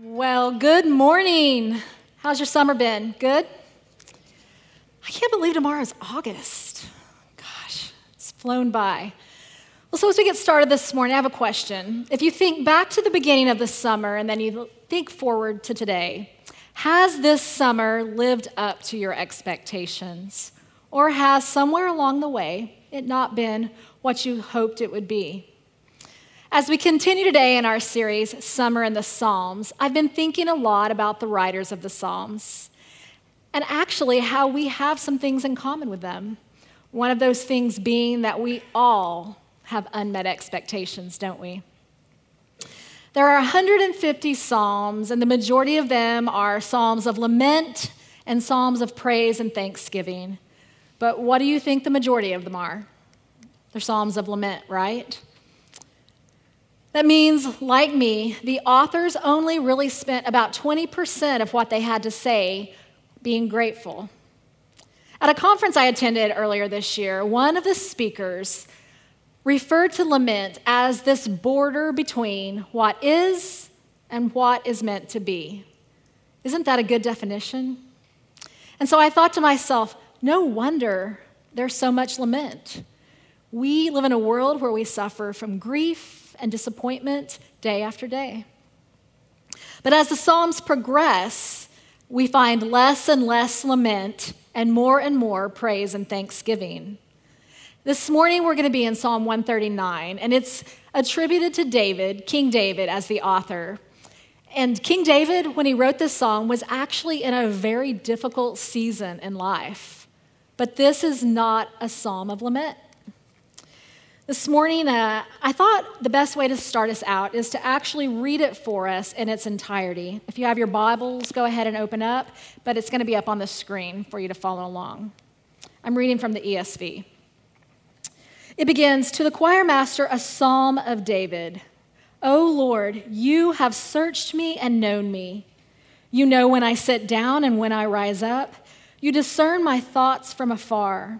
Well, good morning. How's your summer been? Good? I can't believe tomorrow's August. Gosh, it's flown by. Well, so as we get started this morning, I have a question. If you think back to the beginning of the summer and then you think forward to today, has this summer lived up to your expectations? Or has somewhere along the way it not been what you hoped it would be? As we continue today in our series, Summer in the Psalms, I've been thinking a lot about the writers of the Psalms and actually how we have some things in common with them. One of those things being that we all have unmet expectations, don't we? There are 150 Psalms, and the majority of them are Psalms of lament and Psalms of praise and thanksgiving. But what do you think the majority of them are? They're Psalms of lament, right? That means, like me, the authors only really spent about 20% of what they had to say being grateful. At a conference I attended earlier this year, one of the speakers referred to lament as this border between what is and what is meant to be. Isn't that a good definition? And so I thought to myself, no wonder there's so much lament. We live in a world where we suffer from grief and disappointment day after day. But as the Psalms progress, we find less and less lament and more praise and thanksgiving. This morning we're going to be in Psalm 139, and it's attributed to David, King David, as the author. And King David, when he wrote this song, was actually in a very difficult season in life. But this is not a psalm of lament. This morning, I thought the best way to start us out is to actually read it for us in its entirety. If you have your Bibles, go ahead and open up, but it's going to be up on the screen for you to follow along. I'm reading from the ESV. It begins, "To the choir master, a psalm of David. O Lord, you have searched me and known me. You know when I sit down and when I rise up. You discern my thoughts from afar.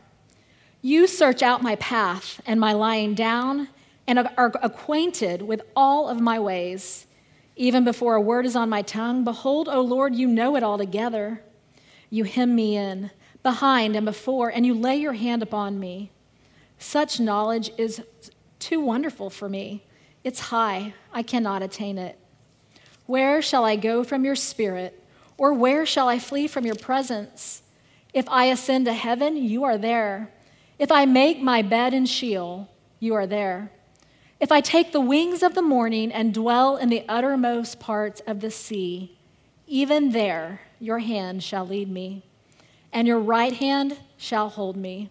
You search out my path and my lying down and are acquainted with all of my ways. Even before a word is on my tongue, behold, O Lord, you know it altogether. You hem me in, behind and before, and you lay your hand upon me. Such knowledge is too wonderful for me. It's high, I cannot attain it. Where shall I go from your spirit, or where shall I flee from your presence? If I ascend to heaven, you are there. If I make my bed in Sheol, you are there. If I take the wings of the morning and dwell in the uttermost parts of the sea, even there your hand shall lead me, and your right hand shall hold me.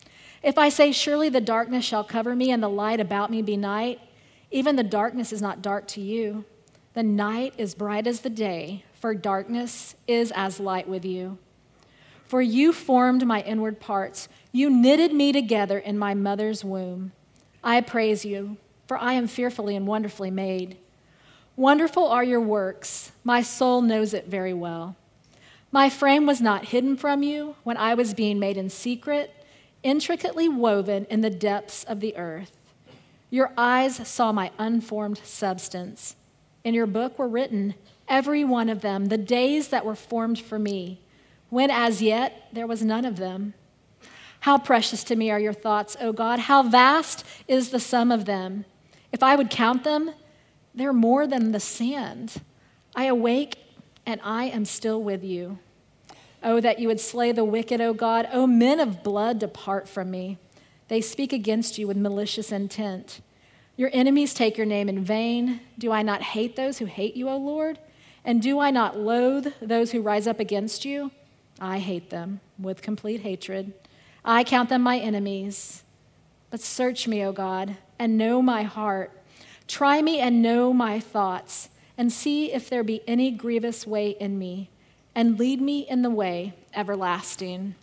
If I say, surely the darkness shall cover me and the light about me be night, even the darkness is not dark to you. The night is bright as the day, for darkness is as light with you. For you formed my inward parts. You knitted me together in my mother's womb. I praise you, for I am fearfully and wonderfully made. Wonderful are your works. My soul knows it very well. My frame was not hidden from you when I was being made in secret, intricately woven in the depths of the earth. Your eyes saw my unformed substance. In your book were written, every one of them, the days that were formed for me, when as yet there was none of them. How precious to me are your thoughts, O God. How vast is the sum of them. If I would count them, they're more than the sand. I awake and I am still with you. Oh, that you would slay the wicked, O God. O men of blood, depart from me. They speak against you with malicious intent. Your enemies take your name in vain. Do I not hate those who hate you, O Lord? And do I not loathe those who rise up against you? I hate them with complete hatred. I count them my enemies. But search me, O God, and know my heart. Try me and know my thoughts, and see if there be any grievous way in me, and lead me in the way everlasting."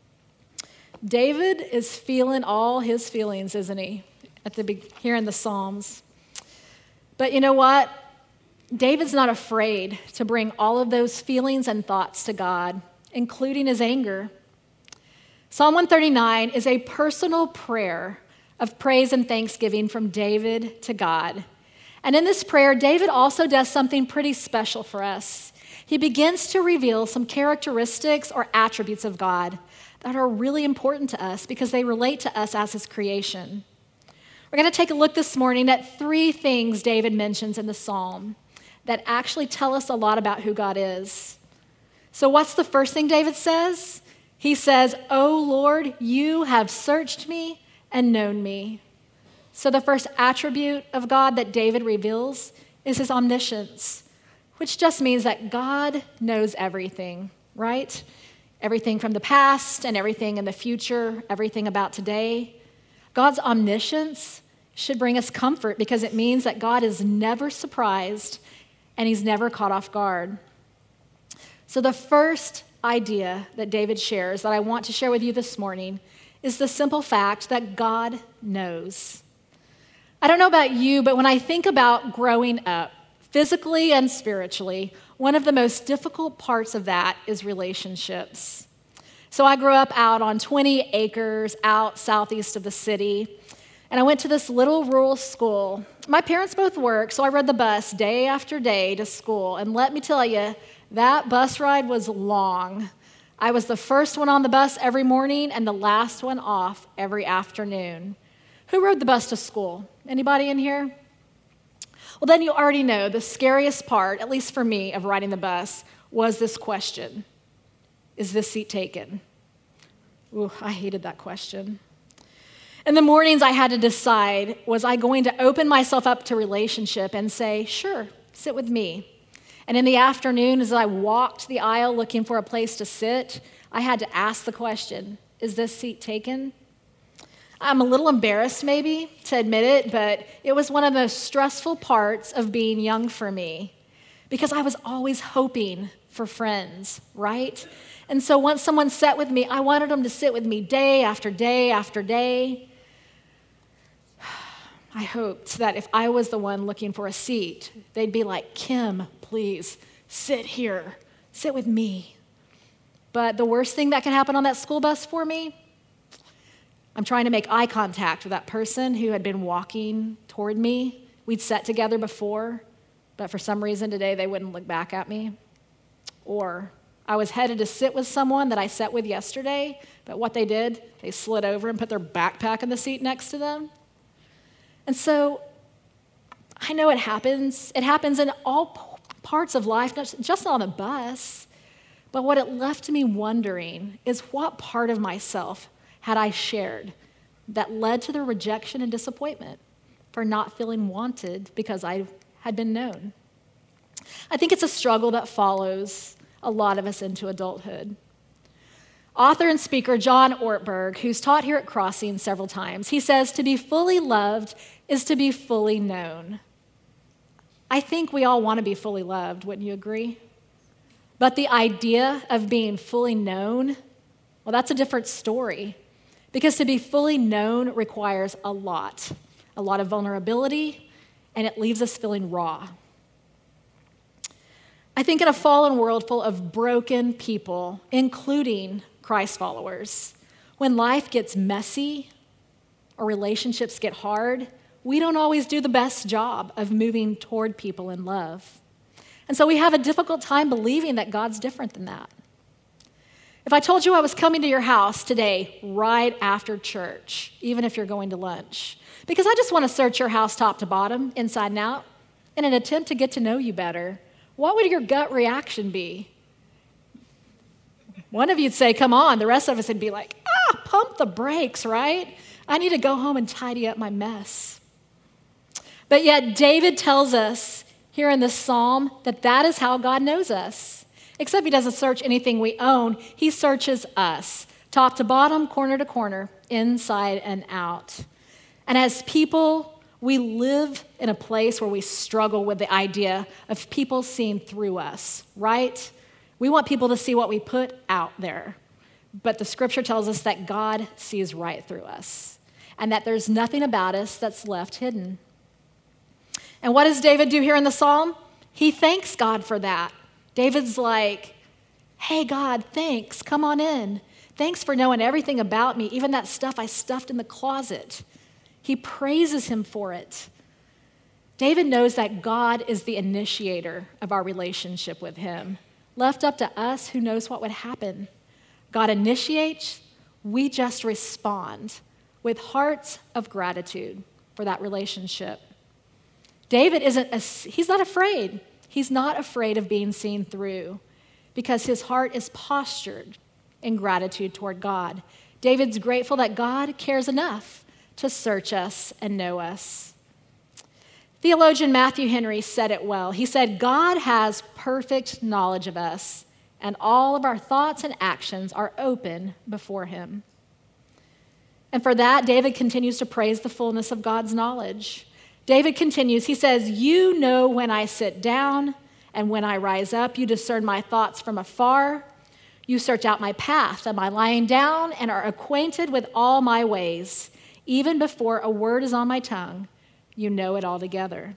David is feeling all his feelings, isn't he? Here in the Psalms. But you know what? David's not afraid to bring all of those feelings and thoughts to God, including his anger. Psalm 139 is a personal prayer of praise and thanksgiving from David to God. And in this prayer, David also does something pretty special for us. He begins to reveal some characteristics or attributes of God that are really important to us because they relate to us as his creation. We're going to take a look this morning at 3 things David mentions in the psalm that actually tell us a lot about who God is. So what's the first thing David says? He says, "O Lord, you have searched me and known me." So the first attribute of God that David reveals is his omniscience, which just means that God knows everything, right? Everything from the past and everything in the future, everything about today. God's omniscience should bring us comfort because it means that God is never surprised and he's never caught off guard. So the first idea that David shares that I want to share with you this morning is the simple fact that God knows. I don't know about you, but when I think about growing up, physically and spiritually, one of the most difficult parts of that is relationships. So I grew up out on 20 acres out southeast of the city, and I went to this little rural school. My parents both worked, so I rode the bus day after day to school, and let me tell you, that bus ride was long. I was the first one on the bus every morning and the last one off every afternoon. Who rode the bus to school? Anybody in here? Well, then you already know the scariest part, at least for me, of riding the bus was this question: is this seat taken? Ooh, I hated that question. In the mornings, I had to decide, was I going to open myself up to relationship and say, sure, sit with me? And in the afternoon, as I walked the aisle looking for a place to sit, I had to ask the question, is this seat taken? I'm a little embarrassed maybe to admit it, but it was one of the stressful parts of being young for me because I was always hoping for friends, right? And so once someone sat with me, I wanted them to sit with me day after day after day. I hoped that if I was the one looking for a seat, they'd be like, Kim, please sit here, sit with me. But the worst thing that can happen on that school bus for me, I'm trying to make eye contact with that person who had been walking toward me. We'd sat together before, but for some reason today they wouldn't look back at me. Or I was headed to sit with someone that I sat with yesterday, but what they did, they slid over and put their backpack in the seat next to them. And so I know it happens. It happens in all parts of life, not just on the bus. But what it left me wondering is what part of myself had I shared that led to the rejection and disappointment for not feeling wanted because I had been known. I think it's a struggle that follows a lot of us into adulthood. Author and speaker John Ortberg, who's taught here at Crossing several times, he says, to be fully loved is to be fully known. I think we all want to be fully loved, wouldn't you agree? But the idea of being fully known, well, that's a different story. Because to be fully known requires a lot of vulnerability, and it leaves us feeling raw. I think in a fallen world full of broken people, including Christ followers, when life gets messy or relationships get hard, we don't always do the best job of moving toward people in love. And so we have a difficult time believing that God's different than that. If I told you I was coming to your house today right after church, even if you're going to lunch, because I just want to search your house top to bottom, inside and out, in an attempt to get to know you better, what would your gut reaction be? One of you'd say, come on. The rest of us would be like, pump the brakes, right? I need to go home and tidy up my mess. But yet David tells us here in this psalm that is how God knows us. Except he doesn't search anything we own. He searches us, top to bottom, corner to corner, inside and out. And as people, we live in a place where we struggle with the idea of people seeing through us, right? We want people to see what we put out there. But the scripture tells us that God sees right through us and that there's nothing about us that's left hidden. And what does David do here in the psalm? He thanks God for that. David's like, hey, God, thanks. Come on in. Thanks for knowing everything about me, even that stuff I stuffed in the closet. He praises him for it. David knows that God is the initiator of our relationship with him. Left up to us, who knows what would happen? God initiates, we just respond with hearts of gratitude for that relationship. David he's not afraid. He's not afraid of being seen through because his heart is postured in gratitude toward God. David's grateful that God cares enough to search us and know us. Theologian Matthew Henry said it well. He said, God has perfect knowledge of us, and all of our thoughts and actions are open before him. And for that, David continues to praise the fullness of God's knowledge. David continues, he says, you know when I sit down and when I rise up, you discern my thoughts from afar. You search out my path. Am I lying down and are acquainted with all my ways? Even before a word is on my tongue, you know it all together.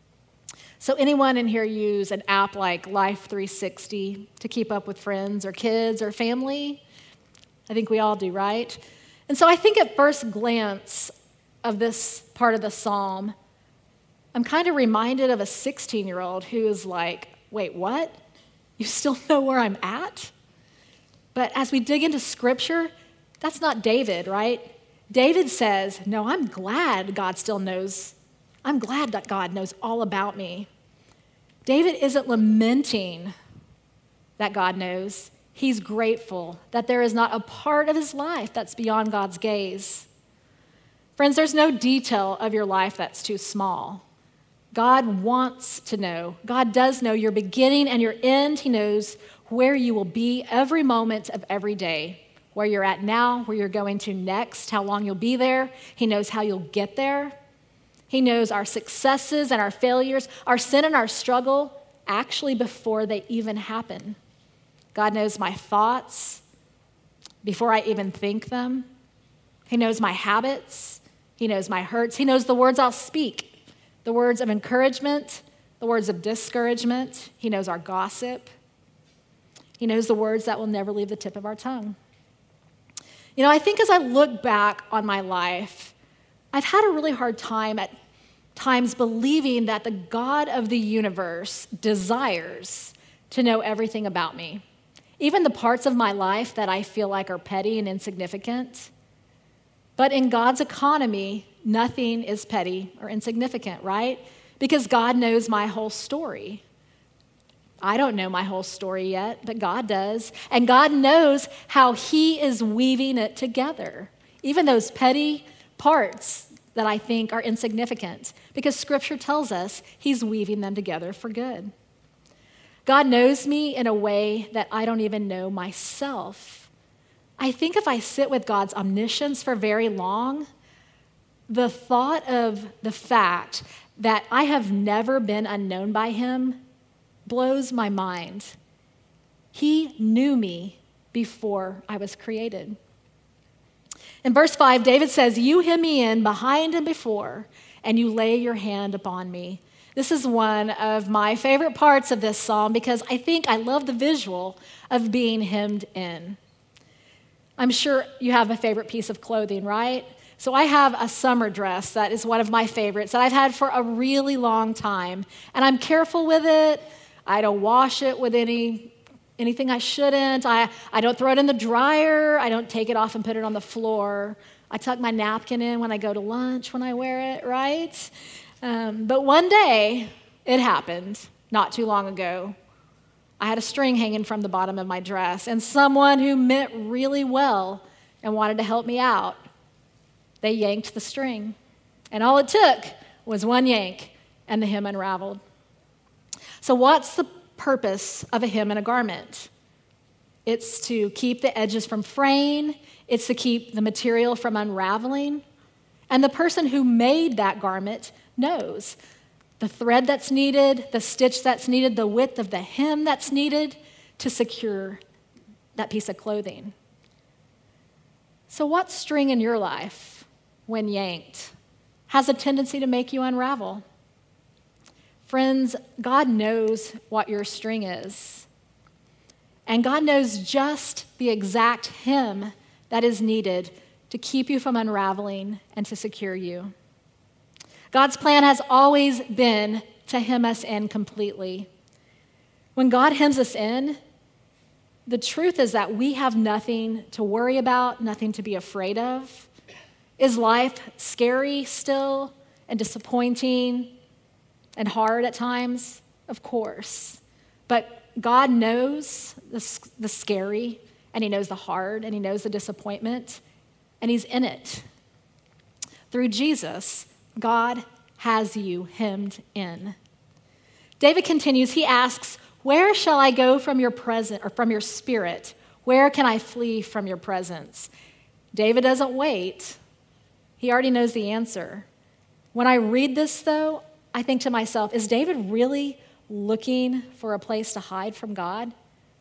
So anyone in here use an app like Life 360 to keep up with friends or kids or family? I think we all do, right? And so I think at first glance of this part of the psalm, I'm kind of reminded of a 16-year-old who is like, wait, what? You still know where I'm at? But as we dig into Scripture, that's not David, right? David says, no, I'm glad God still knows. I'm glad that God knows all about me. David isn't lamenting that God knows. He's grateful that there is not a part of his life that's beyond God's gaze. Friends, there's no detail of your life that's too small. God wants to know. God does know your beginning and your end. He knows where you will be every moment of every day, where you're at now, where you're going to next, how long you'll be there. He knows how you'll get there. He knows our successes and our failures, our sin and our struggle, actually before they even happen. God knows my thoughts before I even think them. He knows my habits. He knows my hurts. He knows the words I'll speak, the words of encouragement, the words of discouragement. He knows our gossip. He knows the words that will never leave the tip of our tongue. You know, I think as I look back on my life, I've had a really hard time at times believing that the God of the universe desires to know everything about me, even the parts of my life that I feel like are petty and insignificant. But in God's economy, nothing is petty or insignificant, right? Because God knows my whole story. I don't know my whole story yet, but God does. And God knows how he is weaving it together, even those petty parts that I think are insignificant, because Scripture tells us he's weaving them together for good. God knows me in a way that I don't even know myself. I think if I sit with God's omniscience for very long, the thought of the fact that I have never been unknown by him blows my mind. He knew me before I was created. In verse 5, David says, you hem me in behind and before, and you lay your hand upon me. This is one of my favorite parts of this psalm because I think I love the visual of being hemmed in. I'm sure you have a favorite piece of clothing, right? So I have a summer dress that is one of my favorites that I've had for a really long time, and I'm careful with it. I don't wash it with anything I shouldn't. I don't throw it in the dryer. I don't take it off and put it on the floor. I tuck my napkin in when I go to lunch when I wear it, right? But one day, it happened not too long ago. I had a string hanging from the bottom of my dress, and someone who meant really well and wanted to help me out, they yanked the string. And all it took was one yank, and the hem unraveled. So what's the purpose of a hem in a garment? It's to keep the edges from fraying. It's to keep the material from unraveling. And the person who made that garment knows the thread that's needed, the stitch that's needed, the width of the hem that's needed to secure that piece of clothing. So what string in your life, when yanked, has a tendency to make you unravel? Friends, God knows what your string is. And God knows just the exact hem that is needed to keep you from unraveling and to secure you. God's plan has always been to hem us in completely. When God hems us in, the truth is that we have nothing to worry about, nothing to be afraid of. Is life scary still and disappointing and hard at times? Of course. But God knows the scary, and he knows the hard, and he knows the disappointment, and he's in it. Through Jesus, God has you hemmed in. David continues, he asks, "Where shall I go from your presence or from your spirit? Where can I flee from your presence?" David doesn't wait. He already knows the answer. When I read this, though, I think to myself, is David really looking for a place to hide from God?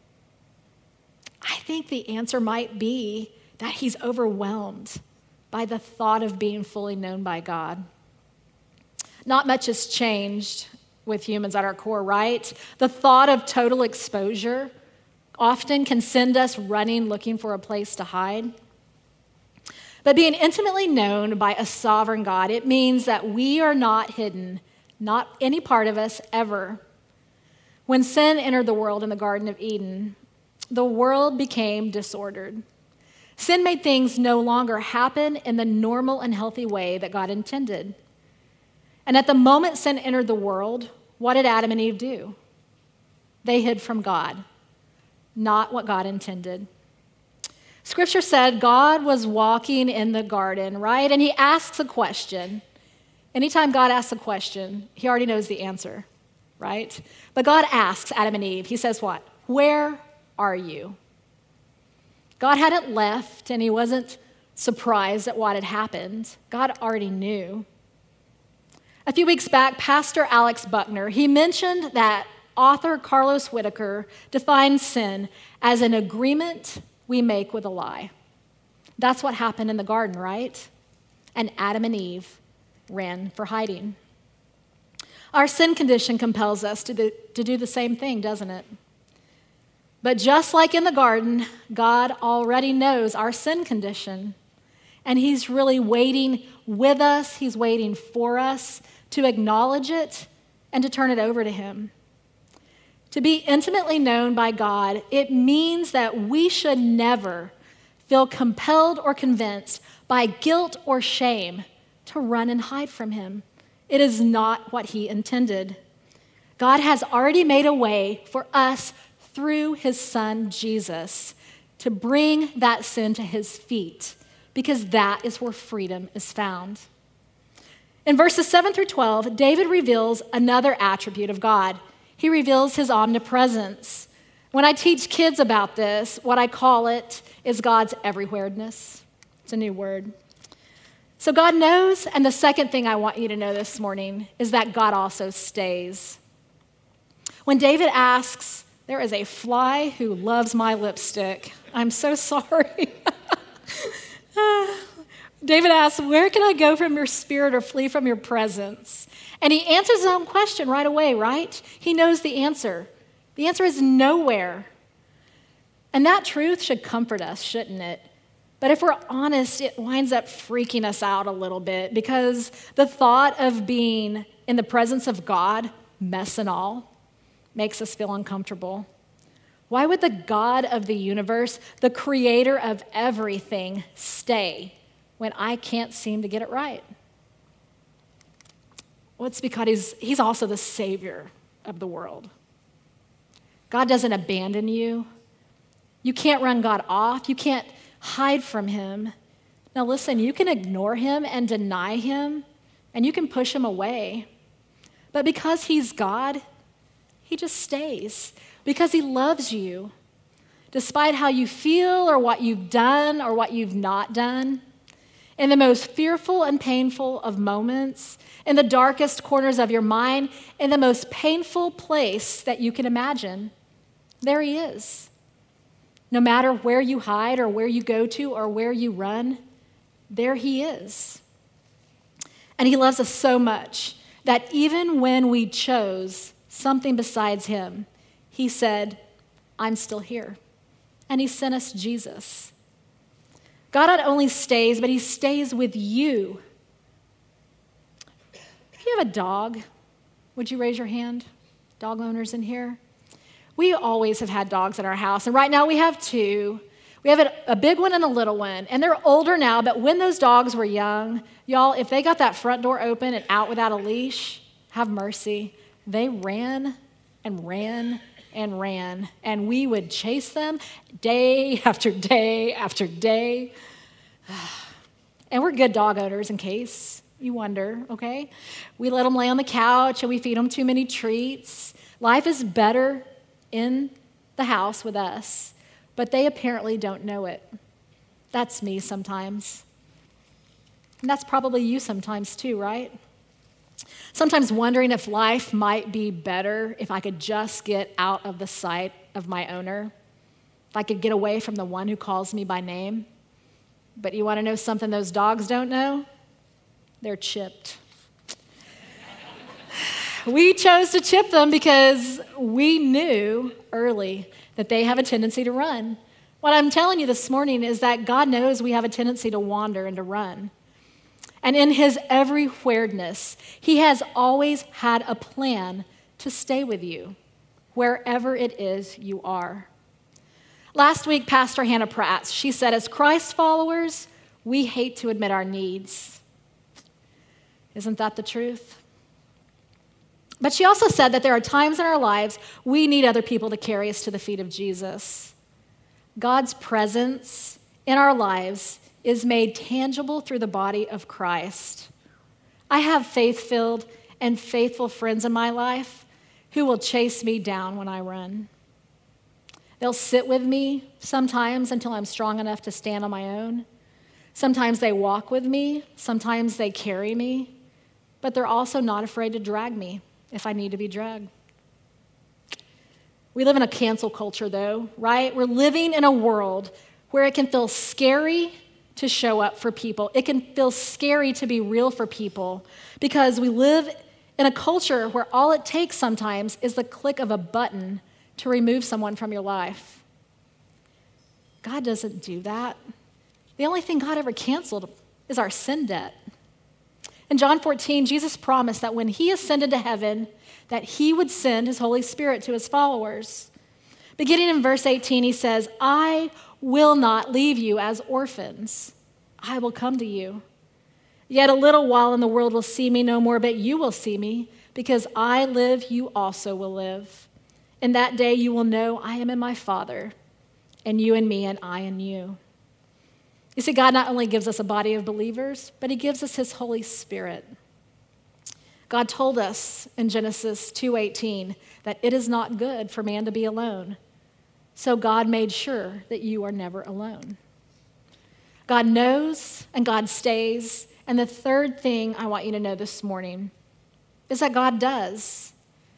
I think the answer might be that he's overwhelmed by the thought of being fully known by God. Not much has changed with humans at our core, right? The thought of total exposure often can send us running, looking for a place to hide. But being intimately known by a sovereign God, it means that we are not hidden, not any part of us ever. When sin entered the world in the Garden of Eden, the world became disordered. Sin made things no longer happen in the normal and healthy way that God intended. And at the moment sin entered the world, what did Adam and Eve do? They hid from God, not what God intended. Scripture said God was walking in the garden, right? And he asks a question. Anytime God asks a question, he already knows the answer, right? But God asks Adam and Eve, he says what? "Where are you?" God hadn't left, and he wasn't surprised at what had happened. God already knew. A few weeks back, Pastor Alex Buckner, he mentioned that author Carlos Whitaker defines sin as an agreement we make with a lie. That's what happened in the garden, right? And Adam and Eve ran for hiding. Our sin condition compels us to do the same thing, doesn't it? But just like in the garden, God already knows our sin condition, and he's really waiting with us, he's waiting for us to acknowledge it and to turn it over to him. To be intimately known by God, it means that we should never feel compelled or convinced by guilt or shame to run and hide from him. It is not what he intended. God has already made a way for us through his son, Jesus, to bring that sin to his feet, because that is where freedom is found. In verses 7 through 12, David reveals another attribute of God. He reveals his omnipresence. When I teach kids about this, what I call it is God's everywhereness. It's a new word. So God knows, and the second thing I want you to know this morning is that God also stays. When David asks, "There is a fly who loves my lipstick," I'm so sorry. David asks, "Where can I go from your spirit or flee from your presence?" And he answers his own question right away, right? He knows the answer. The answer is nowhere. And that truth should comfort us, shouldn't it? But if we're honest, it winds up freaking us out a little bit, because the thought of being in the presence of God, mess and all, makes us feel uncomfortable. Why would the God of the universe, the creator of everything, stay when I can't seem to get it right? Well, it's because he's also the savior of the world. God doesn't abandon you. You can't run God off. You can't hide from him. Now listen, you can ignore him and deny him, and you can push him away. But because he's God, he just stays, because he loves you. Despite how you feel or what you've done or what you've not done, in the most fearful and painful of moments, in the darkest corners of your mind, in the most painful place that you can imagine, there he is. No matter where you hide or where you go to or where you run, there he is. And he loves us so much that even when we chose something besides him, he said, "I'm still here." And he sent us Jesus. God not only stays, but he stays with you. If you have a dog, would you raise your hand? Dog owners in here? We always have had dogs at our house, and right now we have two. We have a big one and a little one, and they're older now, but when those dogs were young, y'all, if they got that front door open and out without a leash, have mercy. They ran and ran and ran, and we would chase them day after day after day. And we're good dog owners, in case you wonder, okay? We let them lay on the couch, and we feed them too many treats. Life is better in the house with us, but they apparently don't know it. That's me sometimes. And that's probably you sometimes too, right? Sometimes wondering if life might be better if I could just get out of the sight of my owner, if I could get away from the one who calls me by name. But you want to know something those dogs don't know? They're chipped. We chose to chip them because we knew early that they have a tendency to run. What I'm telling you this morning is that God knows we have a tendency to wander and to run. And in his everywhereness, he has always had a plan to stay with you, wherever it is you are. Last week, Pastor Hannah Pratt, she said, as Christ followers, we hate to admit our needs. Isn't that the truth? But she also said that there are times in our lives we need other people to carry us to the feet of Jesus. God's presence in our lives is made tangible through the body of Christ. I have faith-filled and faithful friends in my life who will chase me down when I run. They'll sit with me sometimes until I'm strong enough to stand on my own. Sometimes they walk with me. Sometimes they carry me. But they're also not afraid to drag me if I need to be dragged. We live in a cancel culture, though, right? We're living in a world where it can feel scary to show up for people. It can feel scary to be real for people because we live in a culture where all it takes sometimes is the click of a button to remove someone from your life. God doesn't do that. The only thing God ever canceled is our sin debt. In John 14, Jesus promised that when he ascended to heaven, that he would send his Holy Spirit to his followers. Beginning in verse 18, he says, I will not leave you as orphans. I will come to you. Yet a little while and the world will see me no more, but you will see me. Because I live, you also will live. In that day you will know I am in my Father, and you in me, and I in you. You see, God not only gives us a body of believers, but he gives us his Holy Spirit. God told us in Genesis 2:18 that it is not good for man to be alone. So God made sure that you are never alone. God knows and God stays. And the third thing I want you to know this morning is that God does.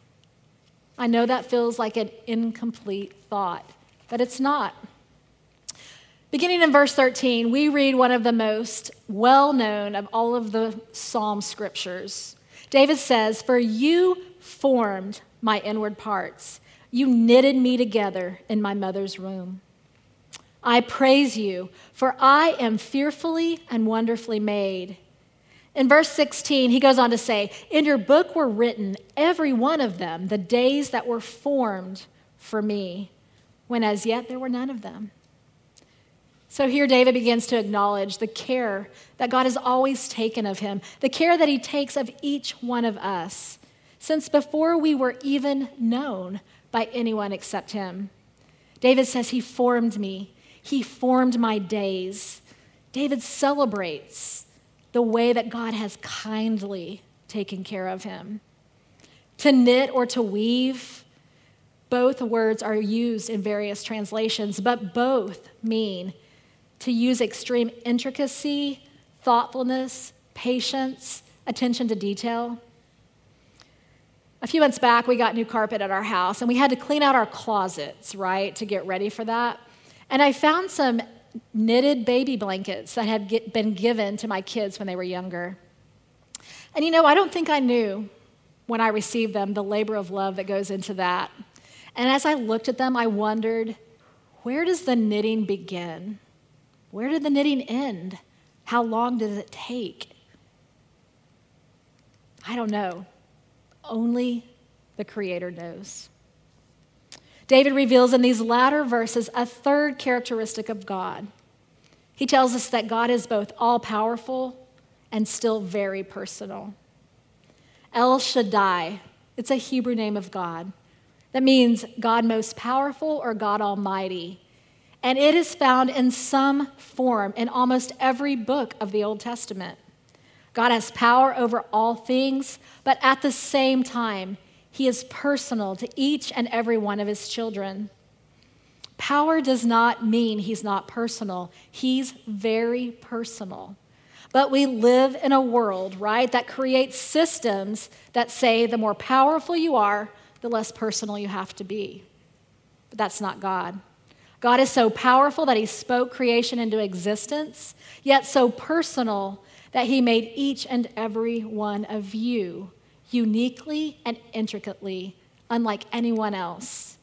I know that feels like an incomplete thought, but it's not. Beginning in verse 13, we read one of the most well-known of all of the Psalm scriptures. David says, for you formed my inward parts. You knitted me together in my mother's womb. I praise you, for I am fearfully and wonderfully made. In verse 16, he goes on to say, in your book were written, every one of them, the days that were formed for me, when as yet there were none of them. So here David begins to acknowledge the care that God has always taken of him, the care that he takes of each one of us, since before we were even known by anyone except him. David says, he formed me. He formed my days. David celebrates the way that God has kindly taken care of him. To knit or to weave, both words are used in various translations, but both mean to use extreme intricacy, thoughtfulness, patience, attention to detail. A few months back, we got new carpet at our house, and we had to clean out our closets, right, to get ready for that. And I found some knitted baby blankets that had been given to my kids when they were younger. And I don't think I knew when I received them the labor of love that goes into that. And as I looked at them, I wondered, where does the knitting begin? Where did the knitting end? How long did it take? I don't know. Only the Creator knows. David reveals in these latter verses a third characteristic of God. He tells us that God is both all-powerful and still very personal. El Shaddai, it's a Hebrew name of God. That means God most powerful or God Almighty. And it is found in some form in almost every book of the Old Testament. God has power over all things, but at the same time, he is personal to each and every one of his children. Power does not mean he's not personal. He's very personal. But we live in a world, right, that creates systems that say the more powerful you are, the less personal you have to be. But that's not God. God is so powerful that he spoke creation into existence, yet so personal that he made each and every one of you uniquely and intricately, unlike anyone else.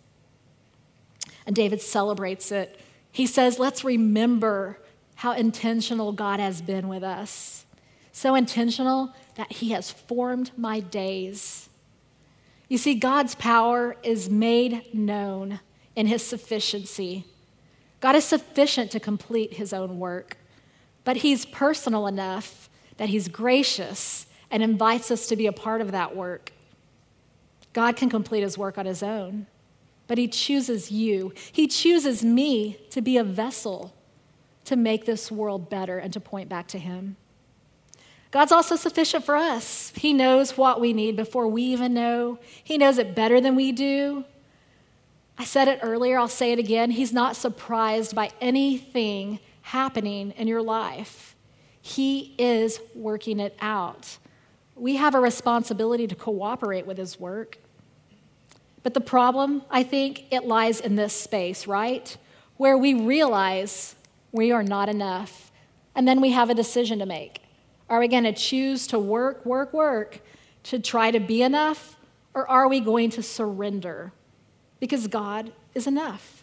And David celebrates it. He says, let's remember how intentional God has been with us. So intentional that he has formed my days. You see, God's power is made known in his sufficiency. God is sufficient to complete his own work, but he's personal enough that he's gracious and invites us to be a part of that work. God can complete his work on his own, but he chooses you. He chooses me to be a vessel to make this world better and to point back to him. God's also sufficient for us. He knows what we need before we even know. He knows it better than we do. I said it earlier, I'll say it again. He's not surprised by anything happening in your life. He is working it out. We have a responsibility to cooperate with his work. But the problem, I think, it lies in this space, right? Where we realize we are not enough. And then we have a decision to make. Are we going to choose to work to try to be enough? Or are we going to surrender? Because God is enough.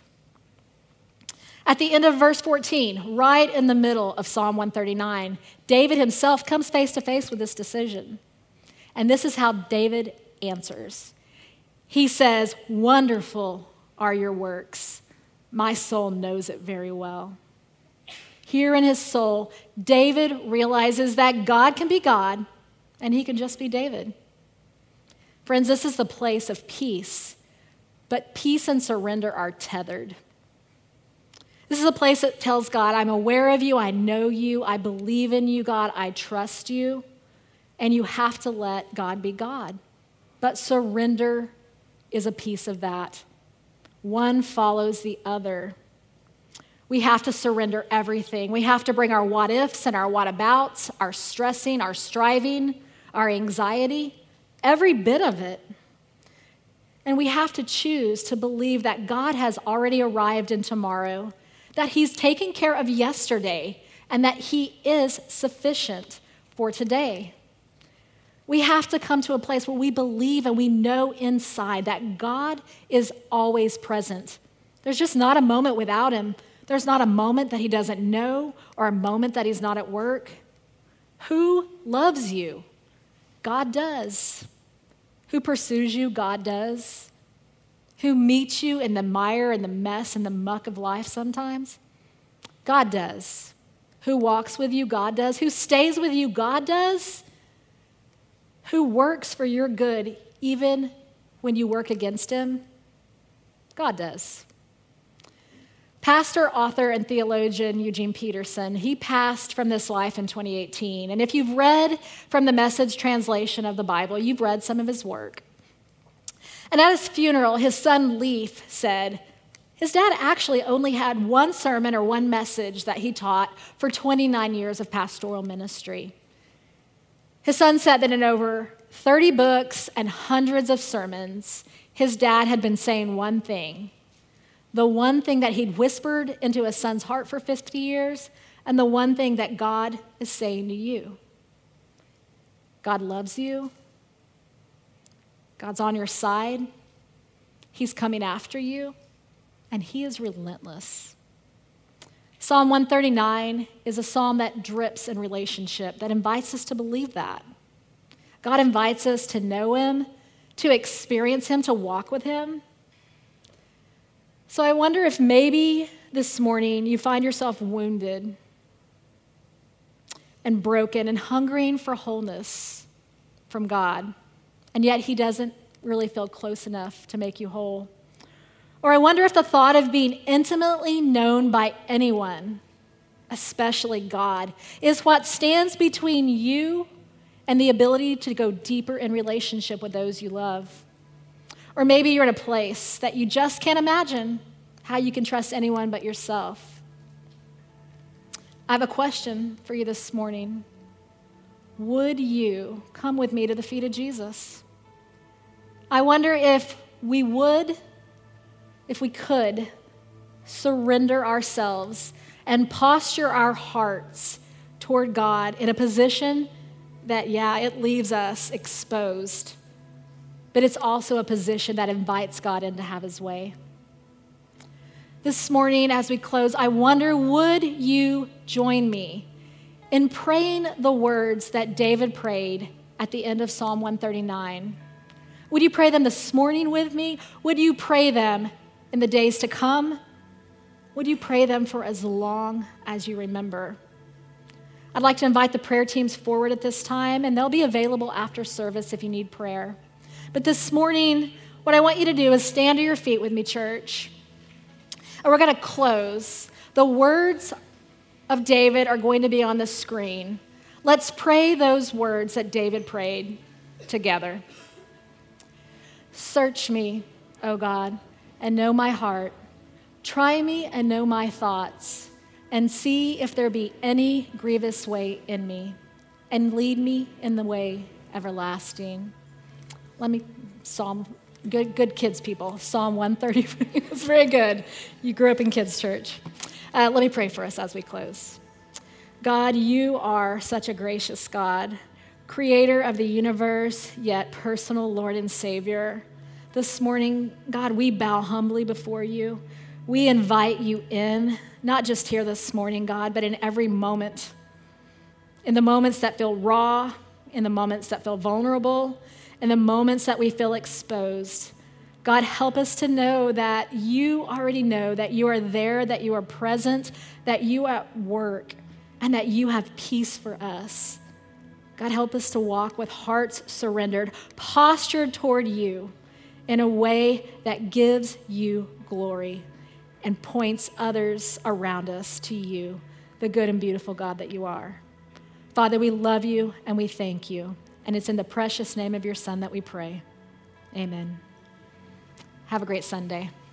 At the end of verse 14, right in the middle of Psalm 139, David himself comes face to face with this decision. And this is how David answers. He says, "Wonderful are your works. My soul knows it very well." Here in his soul, David realizes that God can be God and he can just be David. Friends, this is the place of peace, but peace and surrender are tethered. This is a place that tells God, I'm aware of you, I know you, I believe in you, God, I trust you, and you have to let God be God. But surrender is a piece of that. One follows the other. We have to surrender everything. We have to bring our what ifs and our what abouts, our stressing, our striving, our anxiety, every bit of it. And we have to choose to believe that God has already arrived in tomorrow, that he's taken care of yesterday, and that he is sufficient for today. We have to come to a place where we believe and we know inside that God is always present. There's just not a moment without him. There's not a moment that he doesn't know or a moment that he's not at work. Who loves you? God does. Who pursues you? God does. Who meets you in the mire and the mess and the muck of life sometimes? God does. Who walks with you? God does. Who stays with you? God does. Who works for your good even when you work against him? God does. Pastor, author, and theologian Eugene Peterson, he passed from this life in 2018. And if you've read from the Message translation of the Bible, you've read some of his work. And at his funeral, his son Leif said, his dad actually only had one sermon or one message that he taught for 29 years of pastoral ministry. His son said that in over 30 books and hundreds of sermons, his dad had been saying one thing. The one thing that he'd whispered into his son's heart for 50 years, and the one thing that God is saying to you. God loves you. God's on your side. He's coming after you, and he is relentless. Psalm 139 is a psalm that drips in relationship, that invites us to believe that. God invites us to know him, to experience him, to walk with him. So I wonder if maybe this morning you find yourself wounded and broken and hungering for wholeness from God, and yet he doesn't really feel close enough to make you whole. Or I wonder if the thought of being intimately known by anyone, especially God, is what stands between you and the ability to go deeper in relationship with those you love. Or maybe you're in a place that you just can't imagine how you can trust anyone but yourself. I have a question for you this morning. Would you come with me to the feet of Jesus? I wonder if we could surrender ourselves and posture our hearts toward God in a position that, it leaves us exposed, but it's also a position that invites God in to have his way. This morning, as we close, I wonder, would you join me in praying the words that David prayed at the end of Psalm 139? Would you pray them this morning with me? Would you pray them in the days to come? Would you pray them for as long as you remember? I'd like to invite the prayer teams forward at this time, and they'll be available after service if you need prayer. But this morning, what I want you to do is stand to your feet with me, church. And we're going to close. The words of David are going to be on the screen. Let's pray those words that David prayed together. Search me, O God, and know my heart. Try me and know my thoughts, and see if there be any grievous way in me, and lead me in the way everlasting. Good kids people, Psalm 130. It's very good. You grew up in kids' church. Let me pray for us as we close. God, you are such a gracious God, creator of the universe, yet personal Lord and Savior. This morning, God, we bow humbly before you. We invite you in, not just here this morning, God, but in every moment. In the moments that feel raw, in the moments that feel vulnerable, in the moments that we feel exposed. God, help us to know that you already know that you are there, that you are present, that you are at work, and that you have peace for us. God, help us to walk with hearts surrendered, postured toward you in a way that gives you glory and points others around us to you, the good and beautiful God that you are. Father, we love you and we thank you. And it's in the precious name of your Son that we pray. Amen. Have a great Sunday.